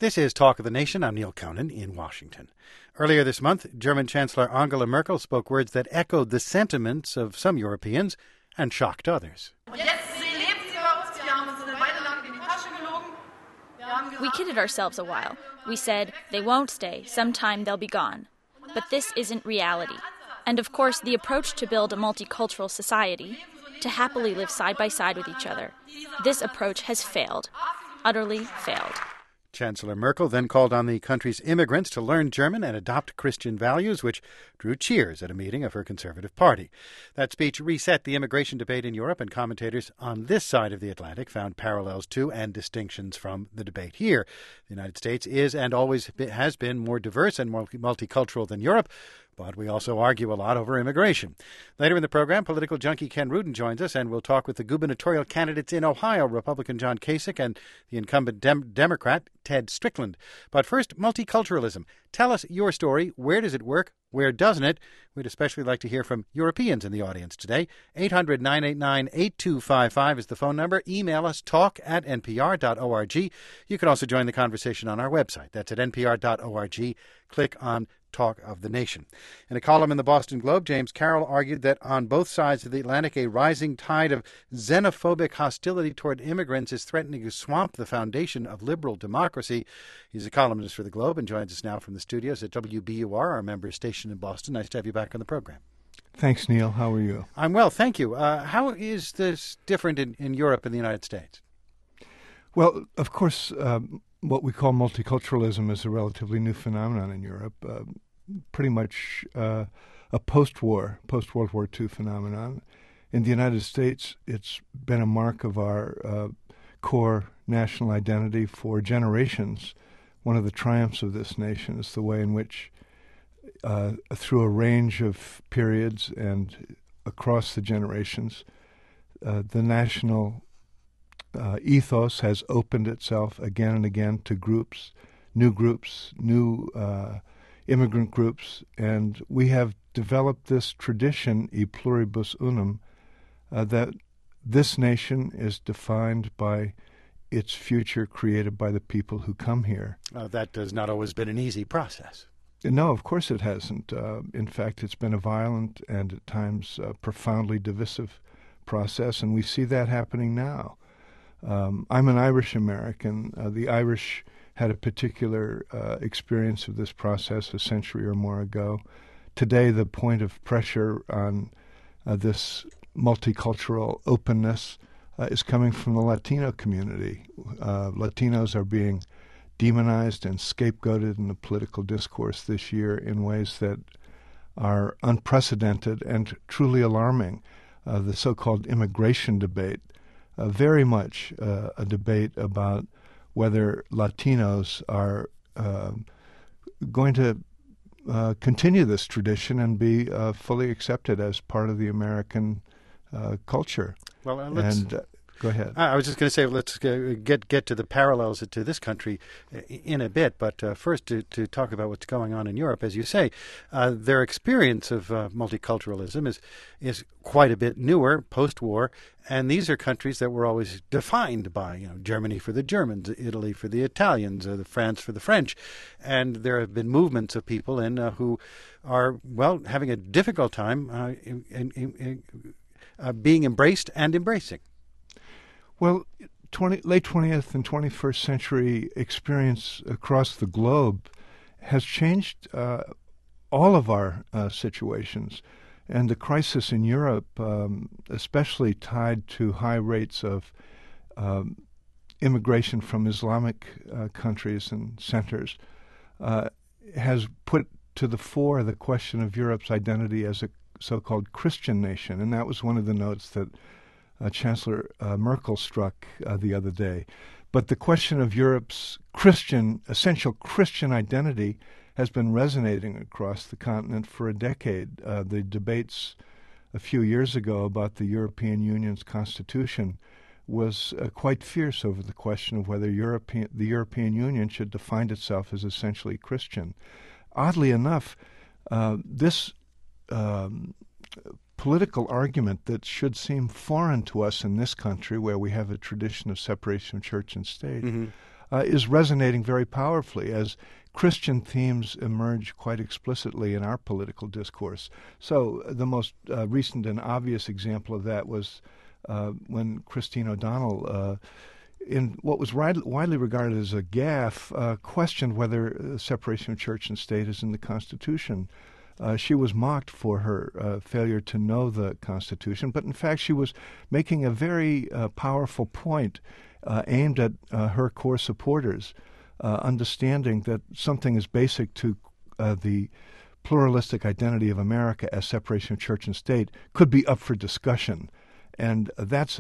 This is Talk of the Nation. I'm Neil Conan in Washington. Earlier this month, German Chancellor Angela Merkel spoke words that echoed the sentiments of some Europeans and shocked others. We kidded ourselves a while. We said, they won't stay, sometime they'll be gone. But this isn't reality. And of course, the approach to build a multicultural society, to happily live side by side with each other, this approach has failed. Utterly failed. Chancellor Merkel then called on the country's immigrants to learn German and adopt Christian values, which drew cheers at a meeting of her Conservative Party. That speech reset the immigration debate in Europe, and commentators on this side of the Atlantic found parallels to and distinctions from the debate here. The United States is and always has been more diverse and more multicultural than Europe, but we also argue a lot over immigration. Later in the program, political junkie Ken Rudin joins us, and we'll talk with the gubernatorial candidates in Ohio, Republican John Kasich and the incumbent Democrat Ted Strickland. But first, multiculturalism. Tell us your story. Where does it work? Where doesn't it? We'd especially like to hear from Europeans in the audience today. 800-989-8255 is the phone number. Email us, talk@npr.org. You can also join the conversation on our website. That's at npr.org. Click on Talk of the Nation. In a column in the Boston Globe, James Carroll argued that on both sides of the Atlantic, a rising tide of xenophobic hostility toward immigrants is threatening to swamp the foundation of liberal democracy. He's a columnist for the Globe and joins us now from the studios at WBUR, our member station in Boston. Nice to have you back on the program. Thanks, Neil. How are you? I'm well, thank you. How is this different in Europe and the United States? Well, of course, what we call multiculturalism is a relatively new phenomenon in Europe, pretty much a post-World War II phenomenon. In the United States, it's been a mark of our core national identity for generations. One of the triumphs of this nation is the way in which, through a range of periods and across the generations, the national ethos has opened itself again and again to new immigrant groups, and we have developed this tradition, e pluribus unum, that this nation is defined by its future created by the people who come here. That has not always been an easy process. No, of course it hasn't. In fact, it's been a violent and at times profoundly divisive process, and we see that happening now. I'm an Irish American. The Irish had a particular experience of this process a century or more ago. Today, the point of pressure on this multicultural openness is coming from the Latino community. Latinos are being demonized and scapegoated in the political discourse this year in ways that are unprecedented and truly alarming. The so-called immigration debate, very much a debate about whether Latinos are going to continue this tradition and be fully accepted as part of the American culture. Well, go ahead. I was just going to say, let's get to the parallels to this country in a bit, but first to talk about what's going on in Europe. As you say, their experience of multiculturalism is quite a bit newer, post-war, and these are countries that were always defined by, Germany for the Germans, Italy for the Italians, France for the French, and there have been movements of people who are, having a difficult time being embraced and embracing. Well, late 20th and 21st century experience across the globe has changed all of our situations. And the crisis in Europe, especially tied to high rates of immigration from Islamic countries and centers, has put to the fore the question of Europe's identity as a so-called Christian nation. And that was one of the notes that Chancellor Merkel struck the other day. But the question of Europe's essential Christian identity has been resonating across the continent for a decade. The debates a few years ago about the European Union's constitution was quite fierce over the question of whether the European Union should define itself as essentially Christian. Oddly enough, this political argument that should seem foreign to us in this country, where we have a tradition of separation of church and state, is resonating very powerfully as Christian themes emerge quite explicitly in our political discourse. So the most recent and obvious example of that was when Christine O'Donnell, in what was widely regarded as a gaffe, questioned whether separation of church and state is in the Constitution. She was mocked for her failure to know the Constitution, but in fact she was making a very powerful point aimed at her core supporters, understanding that something as basic to the pluralistic identity of America as separation of church and state could be up for discussion. And that's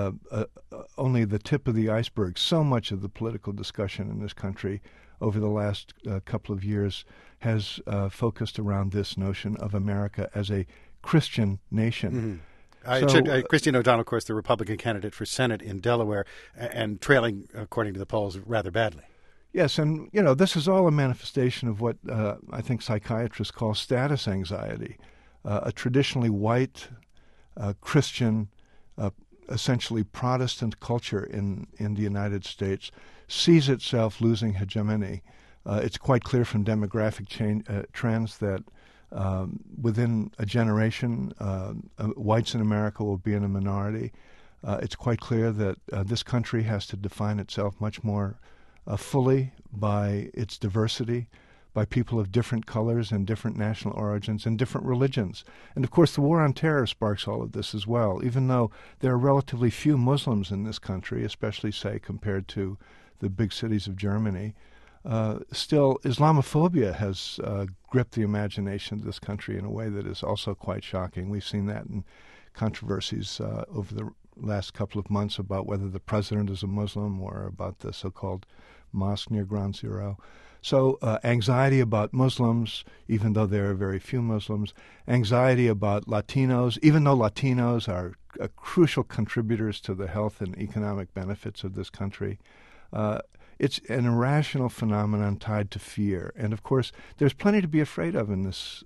only the tip of the iceberg. So much of the political discussion in this country over the last couple of years has focused around this notion of America as a Christian nation. Mm-hmm. Christine O'Donnell, of course, the Republican candidate for Senate in Delaware, and trailing, according to the polls, rather badly. Yes, and, this is all a manifestation of what I think psychiatrists call status anxiety. A traditionally white, Christian, essentially Protestant culture in the United States sees itself losing hegemony. It's quite clear from demographic trends that within a generation, whites in America will be in a minority. It's quite clear that this country has to define itself much more fully by its diversity, by people of different colors and different national origins and different religions. And of course the war on terror sparks all of this as well, even though there are relatively few Muslims in this country, especially, say, compared to the big cities of Germany. Still, Islamophobia has gripped the imagination of this country in a way that is also quite shocking. We've seen that in controversies over the last couple of months about whether the president is a Muslim or about the so-called mosque near Ground Zero. So anxiety about Muslims, even though there are very few Muslims, anxiety about Latinos, even though Latinos are crucial contributors to the health and economic benefits of this country. It's an irrational phenomenon tied to fear. And, of course, there's plenty to be afraid of in this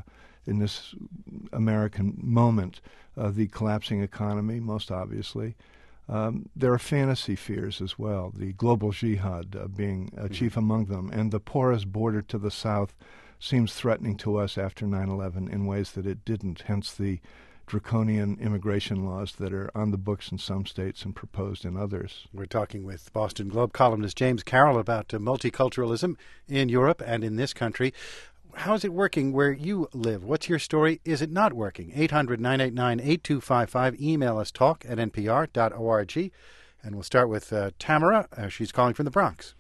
American moment. The collapsing economy, most obviously. There are fantasy fears as well, the global jihad being chief among them, and the porous border to the south seems threatening to us after 9/11 in ways that it didn't, hence the draconian immigration laws that are on the books in some states and proposed in others. We're talking with Boston Globe columnist James Carroll about multiculturalism in Europe and in this country. How's it working where you live? What's your story? Is it not working? 800-989-8255. Email us talk@npr.org. And we'll start with Tamara. She's calling from the Bronx.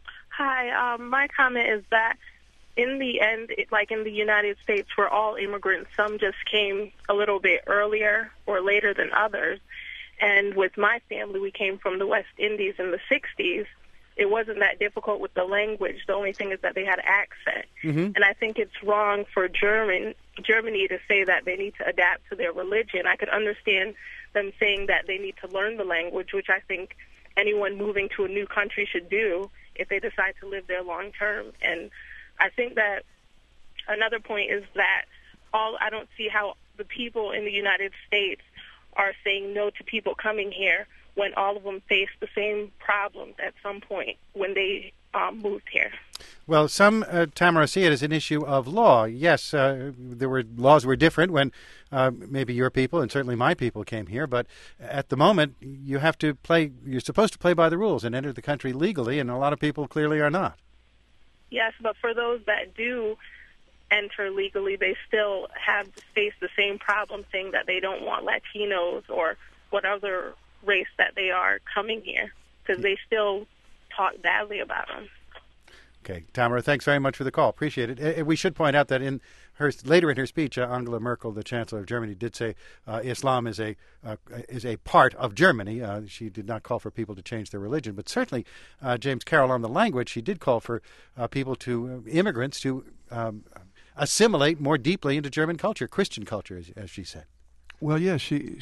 Hi. My comment is that in the end, like in the United States, we're all immigrants. Some just came a little bit earlier or later than others. And with my family, we came from the West Indies in the 60s. It wasn't that difficult with the language. The only thing is that they had accent. Mm-hmm. And I think it's wrong for Germany to say that they need to adapt to their religion. I could understand them saying that they need to learn the language, which I think anyone moving to a new country should do if they decide to live there long term. And I think that another point is that I don't see how the people in the United States are saying no to people coming here when all of them face the same problems at some point when they moved here. Well, some, Tamara, see it as an issue of law. Yes, laws were different when maybe your people and certainly my people came here, but at the moment you're supposed to play by the rules and enter the country legally, and a lot of people clearly are not. Yes, but for those that do enter legally, they still have faced the same problem, saying that they don't want Latinos or what other race that they are coming here, because they still talk badly about them. Okay, Tamara, thanks very much for the call. Appreciate it. We should point out that later in her speech, Angela Merkel, the Chancellor of Germany, did say Islam is a part of Germany. She did not call for people to change their religion, but certainly, James Carroll, on the language, she did call for immigrants to assimilate more deeply into German culture, Christian culture, as she said. Well, yeah,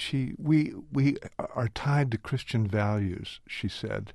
we are tied to Christian values, she said.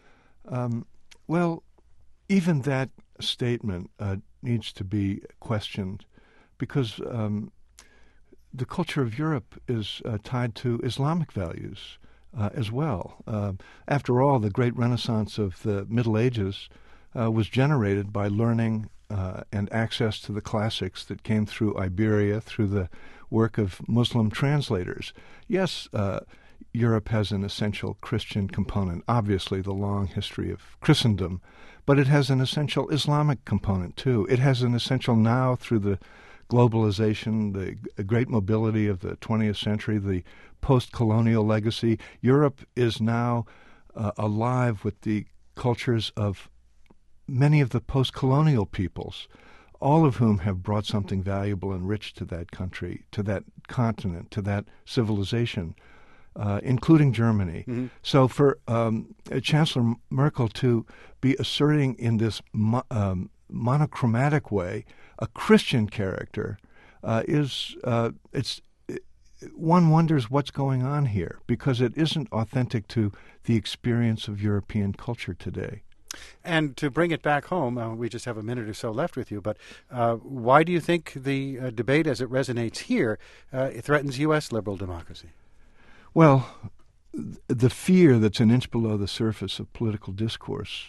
Well, even that statement needs to be questioned because the culture of Europe is tied to Islamic values. as well. After all, the great renaissance of the Middle Ages was generated by learning and access to the classics that came through Iberia, through the work of Muslim translators. Yes, Europe has an essential Christian component, obviously the long history of Christendom, but it has an essential Islamic component too. It has an essential now through the globalization, the great mobility of the 20th century, the post-colonial legacy. Europe is now alive with the cultures of many of the post-colonial peoples, all of whom have brought something valuable and rich to that country, to that continent, to that civilization, including Germany. Mm-hmm. So for Chancellor Merkel to be asserting in this monochromatic way a Christian character one wonders what's going on here, because it isn't authentic to the experience of European culture today. And to bring it back home, we just have a minute or so left with you, but why do you think the debate as it resonates here threatens U.S. liberal democracy? Well, the fear that's an inch below the surface of political discourse,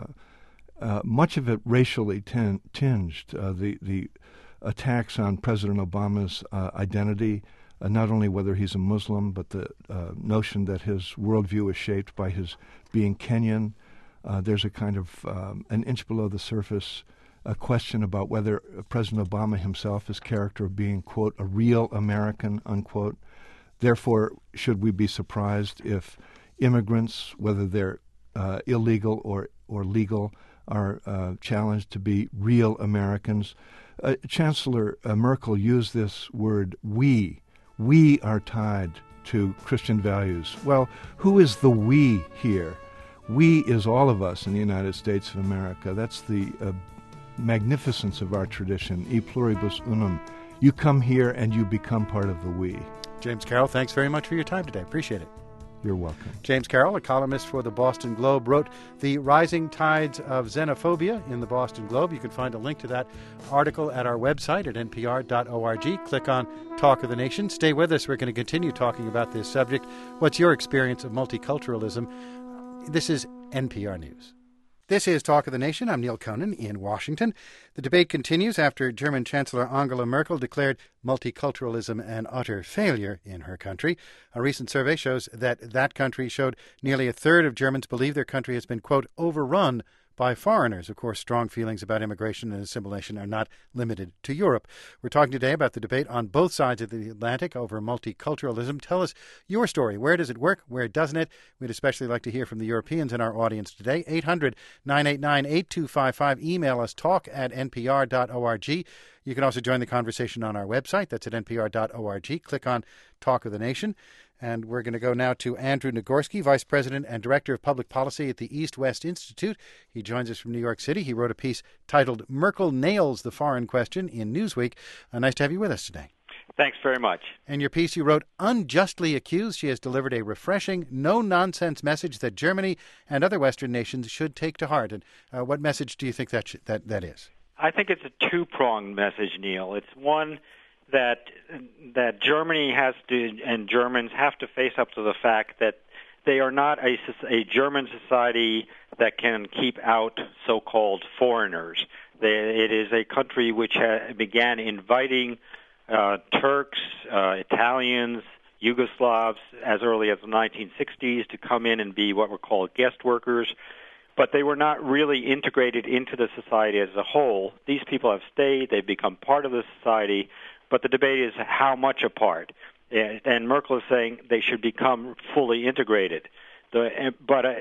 much of it racially tinged, the attacks on President Obama's identity, not only whether he's a Muslim, but the notion that his worldview is shaped by his being Kenyan. There's a kind of an inch below the surface a question about whether President Obama himself is character of being, quote, a real American, unquote. Therefore, should we be surprised if immigrants, whether they're illegal or legal, are challenged to be real Americans? Chancellor Merkel used this word, we. We are tied to Christian values. Well, who is the we here? We is all of us in the United States of America. That's the magnificence of our tradition, e pluribus unum. You come here and you become part of the we. James Carroll, thanks very much for your time today. Appreciate it. You're welcome. James Carroll, a columnist for the Boston Globe, wrote The Rising Tides of Xenophobia in the Boston Globe. You can find a link to that article at our website at npr.org. Click on Talk of the Nation. Stay with us. We're going to continue talking about this subject. What's your experience of multiculturalism? This is NPR News. This is Talk of the Nation. I'm Neil Conan in Washington. The debate continues after German Chancellor Angela Merkel declared multiculturalism an utter failure in her country. A recent survey shows that country showed nearly a third of Germans believe their country has been, quote, overrun by foreigners. Of course, strong feelings about immigration and assimilation are not limited to Europe. We're talking today about the debate on both sides of the Atlantic over multiculturalism. Tell us your story. Where does it work? Where doesn't it? We'd especially like to hear from the Europeans in our audience today. 800-989-8255. Email us talk@npr.org. You can also join the conversation on our website. That's at npr.org. Click on Talk of the Nation. And we're going to go now to Andrew Nagorski, Vice President and Director of Public Policy at the East-West Institute. He joins us from New York City. He wrote a piece titled Merkel Nails the Foreign Question in Newsweek. Nice to have you with us today. Thanks very much. In your piece, you wrote, unjustly accused, she has delivered a refreshing, no-nonsense message that Germany and other Western nations should take to heart. And what message do you think that is? I think it's a two-pronged message, Neil. It's one that Germany has to, and Germans have to face up to the fact that they are not a German society that can keep out so-called foreigners. It is a country which began inviting Turks, Italians, Yugoslavs as early as the 1960s to come in and be what were called guest workers. But they were not really integrated into the society as a whole. These people have stayed, they've become part of the society, but the debate is how much a part. And Merkel is saying they should become fully integrated. And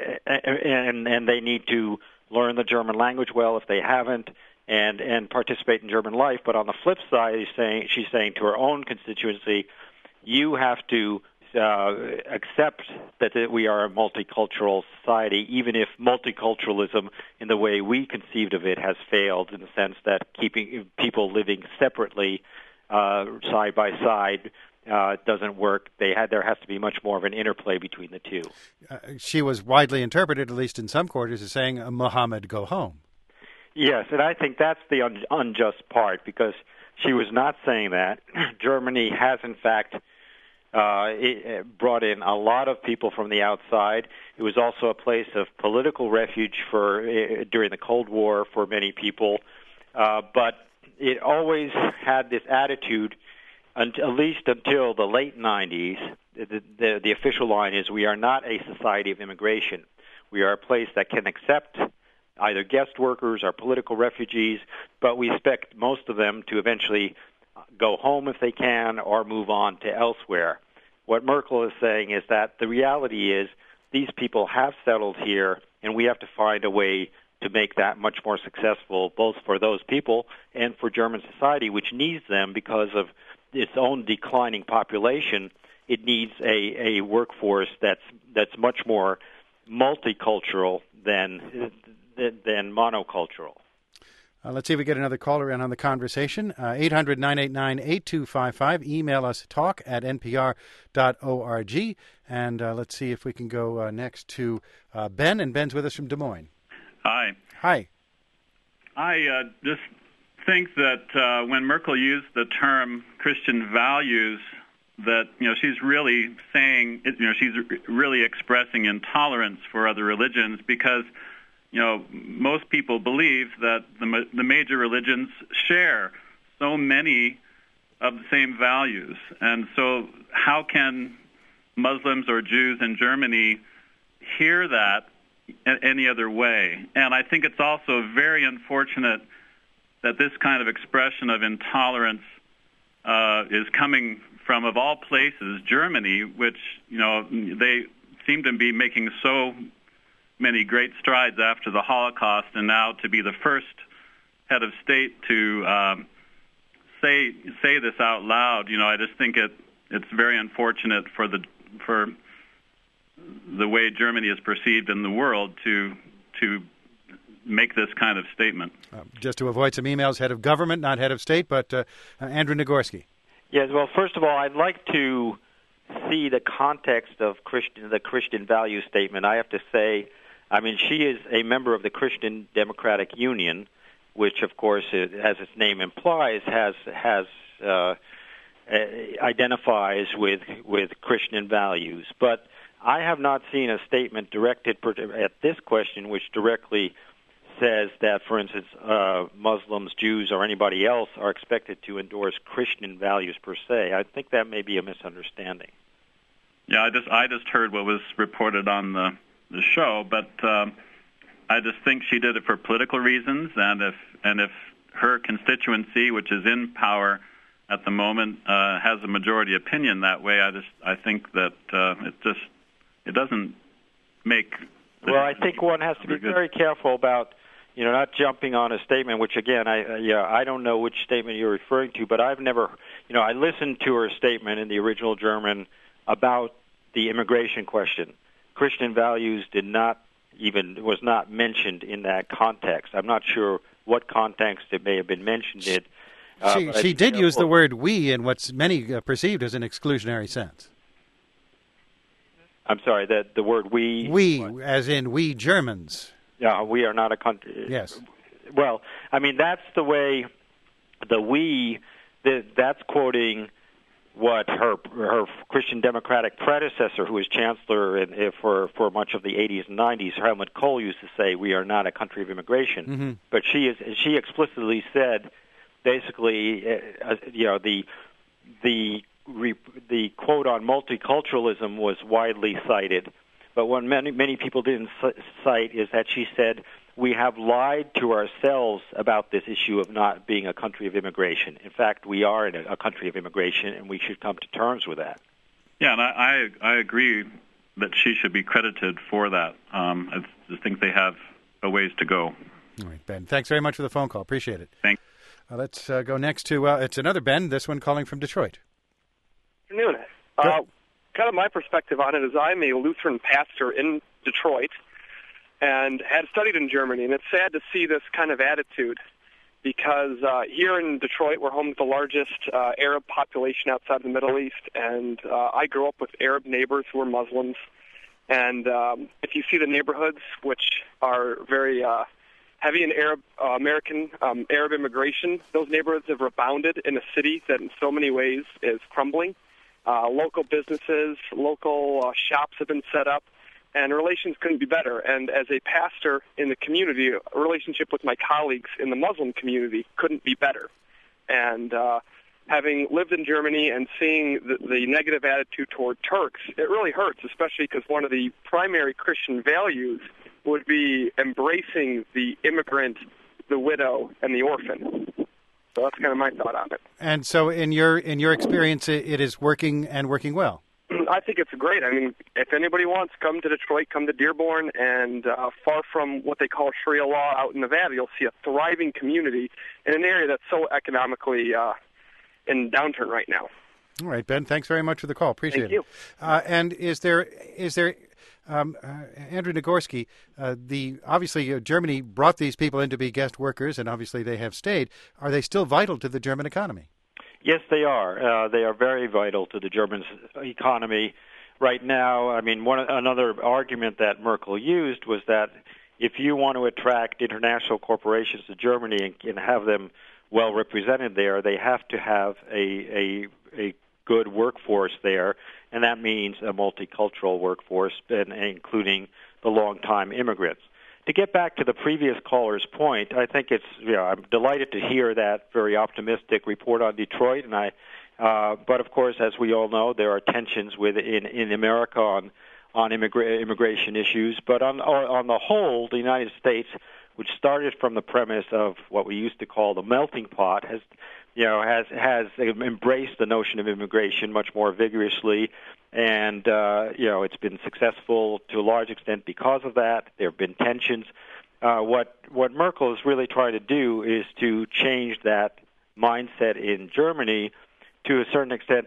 they need to learn the German language well if they haven't, and participate in German life. But on the flip side, she's saying to her own constituency, you have to accept that we are a multicultural society, even if multiculturalism in the way we conceived of it has failed, in the sense that keeping people living separately side by side doesn't work. There has to be much more of an interplay between the two. She was widely interpreted, at least in some quarters, as saying, Muhammad, go home. Yes, and I think that's the unjust part, because she was not saying that. Germany has, in fact, It brought in a lot of people from the outside. It was also a place of political refuge during the Cold War for many people. But it always had this attitude, at least until the late 90s. The official line is, we are not a society of immigration. We are a place that can accept either guest workers or political refugees, but we expect most of them to eventually go home if they can or move on to elsewhere. What Merkel is saying is that the reality is these people have settled here, and we have to find a way to make that much more successful, both for those people and for German society, which needs them because of its own declining population. It needs a workforce that's much more multicultural than monocultural. Let's see if we get another caller in on the conversation. 800-989-8255. Email us talk@npr.org. And let's see if we can go next to Ben. And Ben's with us from Des Moines. Hi. Hi. I just think that when Merkel used the term Christian values, that she's really saying, she's really expressing intolerance for other religions, because most people believe that the major religions share so many of the same values. And so how can Muslims or Jews in Germany hear that any other way? And I think it's also very unfortunate that this kind of expression of intolerance is coming from, of all places, Germany, which, they seem to be making so many great strides after the Holocaust, and now to be the first head of state to say this out loud. I just think it's very unfortunate for the way Germany is perceived in the world to make this kind of statement. Just to avoid some emails, head of government, not head of state, but Andrew Nagorski. Yes, well, first of all, I'd like to see the context of the Christian value statement. I have to say, she is a member of the Christian Democratic Union, which, of course, as its name implies, identifies with Christian values. But I have not seen a statement directed at this question which directly says that, for instance, Muslims, Jews, or anybody else are expected to endorse Christian values per se. I think that may be a misunderstanding. Yeah, I just heard what was reported on the show, but I just think she did it for political reasons, and if her constituency, which is in power at the moment, has a majority opinion that way, I think that it doesn't make. Well, I think one has to be very careful about not jumping on a statement, which again, I don't know which statement you're referring to, but I've never, I listened to her statement in the original German about the immigration question. Christian values was not mentioned in that context. I'm not sure what context it may have been mentioned in. She did use the word "we" in what's many perceived as an exclusionary sense. I'm sorry, the word "we." We, as in we Germans. Yeah, we are not a country. Yes. Well, that's the way the "we." That's quoting what her Christian Democratic predecessor, who was chancellor for much of the 80s and 90s, Helmut Kohl, used to say, "We are not a country of immigration." Mm-hmm. But she explicitly said, basically, the quote on multiculturalism was widely cited, but what many people didn't cite is that she said, we have lied to ourselves about this issue of not being a country of immigration. In fact, we are in a country of immigration, and we should come to terms with that. Yeah, and I agree that she should be credited for that. I just think they have a ways to go. All right, Ben, thanks very much for the phone call. Appreciate it. Thanks. Let's go next to, it's another Ben, this one calling from Detroit. Good afternoon. Kind of my perspective on it is I'm a Lutheran pastor in Detroit and had studied in Germany, and it's sad to see this kind of attitude because here in Detroit we're home to the largest Arab population outside the Middle East, and I grew up with Arab neighbors who were Muslims, and if you see the neighborhoods, which are very heavy in Arab immigration, those neighborhoods have rebounded in a city that in so many ways is crumbling. Local businesses, local shops have been set up, and relations couldn't be better. And as a pastor in the community, a relationship with my colleagues in the Muslim community couldn't be better. And having lived in Germany and seeing the negative attitude toward Turks, it really hurts, especially because one of the primary Christian values would be embracing the immigrant, the widow, and the orphan. So that's kind of my thought on it. And so in your experience, it is working and working well. I think it's great. I mean, if anybody wants, come to Detroit, come to Dearborn, and far from what they call Sharia law out in Nevada, you'll see a thriving community in an area that's so economically in downturn right now. All right, Ben, thanks very much for the call. Appreciate it. Thank you. And is there Andrew Nagorski, obviously Germany brought these people in to be guest workers, and obviously they have stayed. Are they still vital to the German economy? Yes, they are. They are very vital to the German economy right now. I mean, another argument that Merkel used was that if you want to attract international corporations to Germany and have them well represented there, they have to have a good workforce there, and that means a multicultural workforce, and including the long-time immigrants. To get back to the previous caller's point, I think I'm delighted to hear that very optimistic report on Detroit, and but of course, as we all know, there are tensions in America on immigration issues. But on the whole, the United States, which started from the premise of what we used to call the melting pot, has embraced the notion of immigration much more vigorously, and it's been successful to a large extent because of that. There have been tensions. What Merkel is really trying to do is to change that mindset in Germany to a certain extent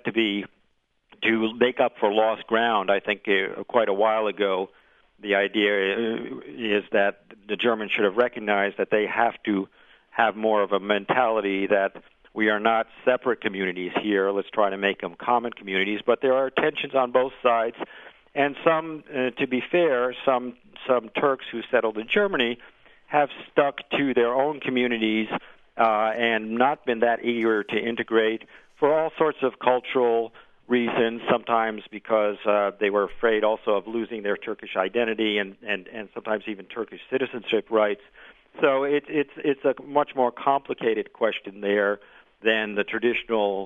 to make up for lost ground. I think quite a while ago, the idea is that the Germans should have recognized that they have to have more of a mentality that we are not separate communities here. Let's try to make them common communities. But there are tensions on both sides, and some, to be fair, some Turks who settled in Germany have stuck to their own communities and not been that eager to integrate for all sorts of cultural reasons, sometimes because they were afraid also of losing their Turkish identity and sometimes even Turkish citizenship rights. So it's a much more complicated question there than the traditional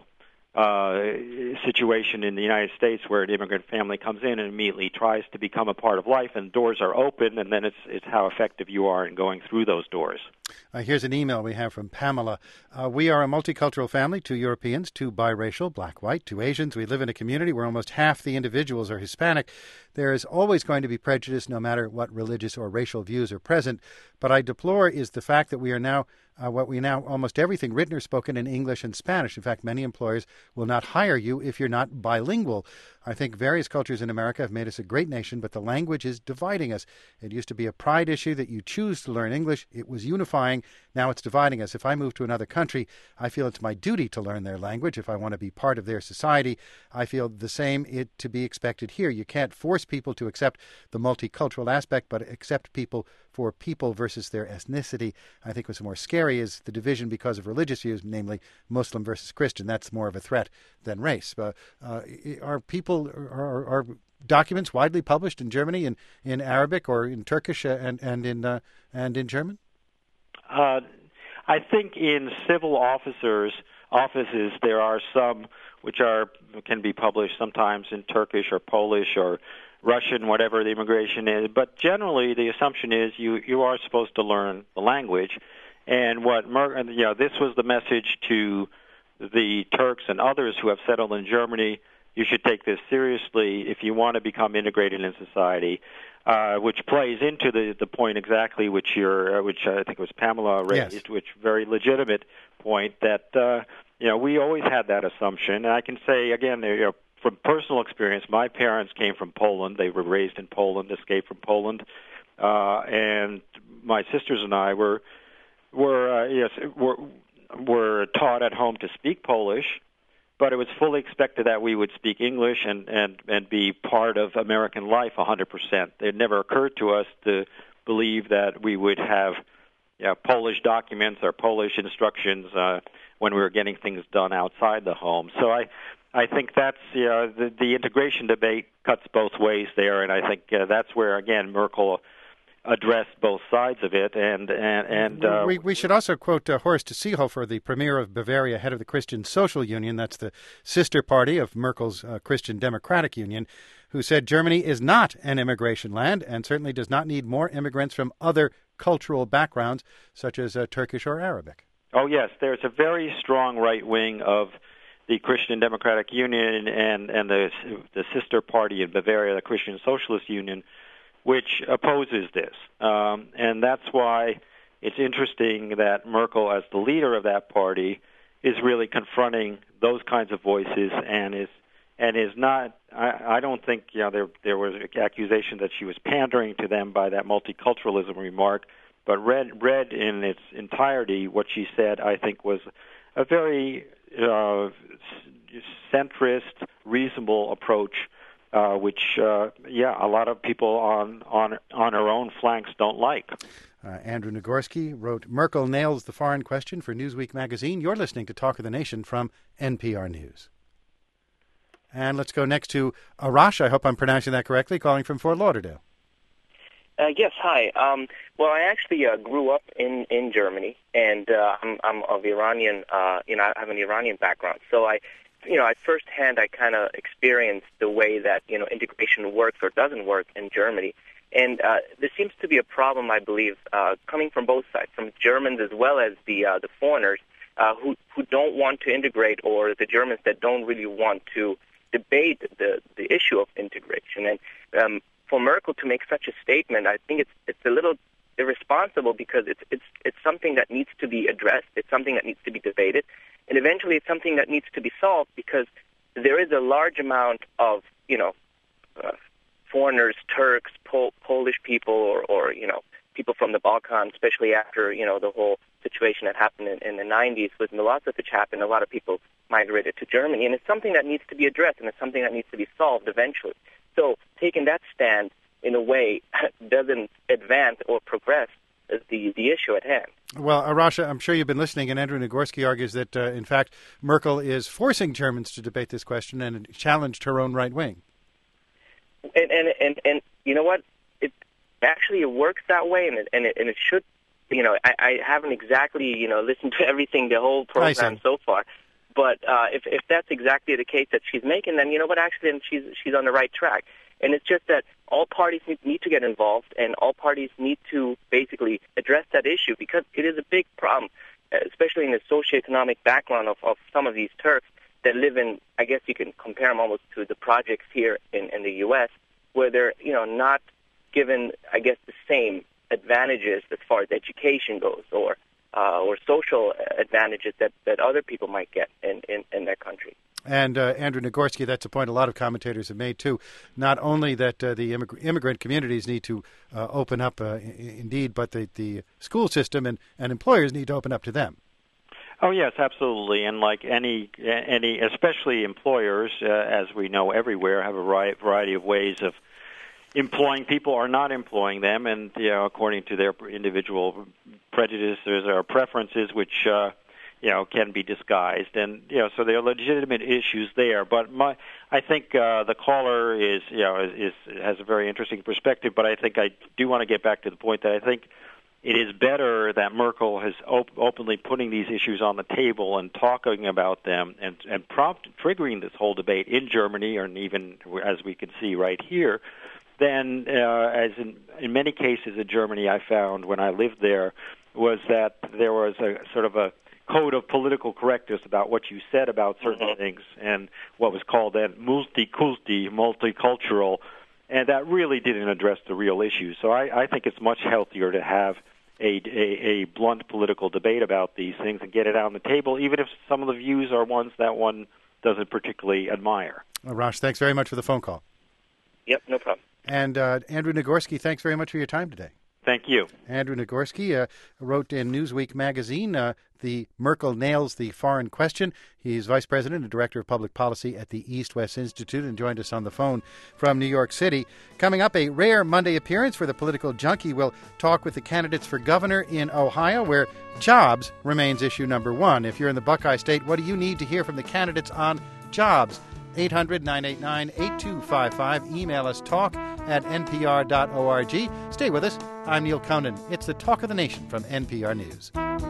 situation in the United States where an immigrant family comes in and immediately tries to become a part of life, and doors are open, and then it's how effective you are in going through those doors. Here's an email we have from Pamela. We are a multicultural family, 2 Europeans, 2 biracial, black, white, 2 Asians. We live in a community where almost half the individuals are Hispanic. There is always going to be prejudice no matter what religious or racial views are present. But I deplore is the fact that we are now almost everything written or spoken in English and Spanish. In fact, many employers will not hire you if you're not bilingual. I think various cultures in America have made us a great nation, but the language is dividing us. It used to be a pride issue that you choose to learn English. It was unifying. Now it's dividing us. If I move to another country, I feel it's my duty to learn their language. If I want to be part of their society, I feel the same to be expected here. You can't force people to accept the multicultural aspect, but accept people for people versus their ethnicity. I think what's more scary is the division because of religious views, namely Muslim versus Christian. That's more of a threat than race. Are documents widely published in Germany in Arabic or in Turkish and in German? I think in civil offices there are some which can be published sometimes in Turkish or Polish or Russian, whatever the immigration is. But generally, the assumption is you are supposed to learn the language. And this was the message to the Turks and others who have settled in Germany. You should take this seriously if you want to become integrated in society, which plays into the point exactly which I think was Pamela raised, yes. Which very legitimate point that we always had that assumption. And I can say again, from personal experience, my parents came from Poland. They were raised in Poland, escaped from Poland, and my sisters and I were taught at home to speak Polish. But it was fully expected that we would speak English and be part of American life 100%. It never occurred to us to believe that we would have Polish documents or Polish instructions when we were getting things done outside the home. So I think that's the integration debate cuts both ways there, and I think that's where again Merkel addressed both sides of it, and we should also quote Horst Seehofer, the premier of Bavaria, head of the Christian Social Union, that's the sister party of Merkel's Christian Democratic Union, who said Germany is not an immigration land and certainly does not need more immigrants from other cultural backgrounds, such as Turkish or Arabic. Oh yes, there's a very strong right wing of the Christian Democratic Union and the sister party in Bavaria, the Christian Socialist Union, which opposes this. And that's why it's interesting that Merkel, as the leader of that party, is really confronting those kinds of voices and is not. I don't think there was an accusation that she was pandering to them by that multiculturalism remark, but read in its entirety, what she said, I think, was a very centrist, reasonable approach, which a lot of people on her own flanks don't like. Andrew Nagorski wrote, Merkel nails the foreign question for Newsweek magazine. You're listening to Talk of the Nation from NPR News. And let's go next to Arash, I hope I'm pronouncing that correctly, calling from Fort Lauderdale. Yes, hi. Well, I actually grew up in Germany, and I'm of Iranian. I have an Iranian background, so I firsthand I kind of experienced the way that integration works or doesn't work in Germany, and there seems to be a problem, I believe, coming from both sides, from Germans as well as the foreigners who don't want to integrate, or the Germans that don't really want to debate the issue of integration. And for Merkel to make such a statement, I think it's a little irresponsible, because it's something that needs to be addressed. It's something that needs to be debated, and eventually it's something that needs to be solved, because there is a large amount of foreigners, Turks, Polish people, or people from the Balkans, especially after the whole situation that happened in the 90s with Milosevic happened. A lot of people migrated to Germany, and it's something that needs to be addressed, and it's something that needs to be solved eventually. So taking that stand, in a way, doesn't advance or progress the issue at hand. Well, Arash, I'm sure you've been listening, and Andrew Nagorski argues that, in fact, Merkel is forcing Germans to debate this question and challenged her own right wing. And you know what? It works that way, and it should. I haven't exactly listened to everything, the whole program so far. But if that's exactly the case that she's making, then then she's on the right track. And it's just that all parties need to get involved, and all parties need to basically address that issue, because it is a big problem, especially in the socioeconomic background of some of these Turks that live in, I guess you can compare them almost to the projects here in the U.S., where they're not given, I guess, the same advantages as far as education goes, or social advantages that other people might get in their country. And Andrew Nagorski, that's a point a lot of commentators have made, too. Not only that the immigrant communities need to open up, indeed, but the school system and employers need to open up to them. Oh, yes, absolutely. And like any especially employers, as we know everywhere, have a variety of ways of employing people or not employing them, and according to their individual prejudices or preferences, which can be disguised, and so there are legitimate issues there. But I think the caller has a very interesting perspective. But I think I do want to get back to the point that I think it is better that Merkel has openly putting these issues on the table and talking about them and triggering this whole debate in Germany, or even as we can see right here. Then, as in many cases in Germany, I found when I lived there, was that there was a sort of a code of political correctness about what you said about certain things, and what was called then multikulti, multicultural, and that really didn't address the real issues. So I think it's much healthier to have a blunt political debate about these things and get it out on the table, even if some of the views are ones that one doesn't particularly admire. Arash, thanks very much for the phone call. Yep, no problem. And Andrew Nagorski, thanks very much for your time today. Thank you. Andrew Nagorski wrote in Newsweek magazine, the Merkel nails the foreign question. He's vice president and director of public policy at the East-West Institute, and joined us on the phone from New York City. Coming up, a rare Monday appearance for the political junkie. We'll talk with the candidates for governor in Ohio, where jobs remains issue number one. If you're in the Buckeye State, what do you need to hear from the candidates on jobs. 800-989-8255. Email us talk@npr.org. Stay with us. I'm Neil Conan. It's the Talk of the Nation from NPR News.